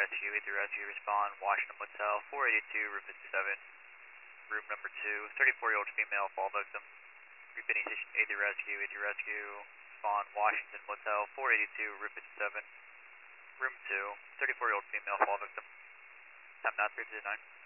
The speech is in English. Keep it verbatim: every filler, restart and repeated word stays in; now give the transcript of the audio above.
rescue, aid the rescue, respond, Washington Motel, four eighty-two, room fifty-seven, room number two, thirty-four-year-old female, fall victim. Repeating station, aid the rescue, aid the rescue, respond, Washington Motel, four eighty-two, room fifty-seven, room two, thirty-four-year-old female, fall victim. Time now three fifty-nine.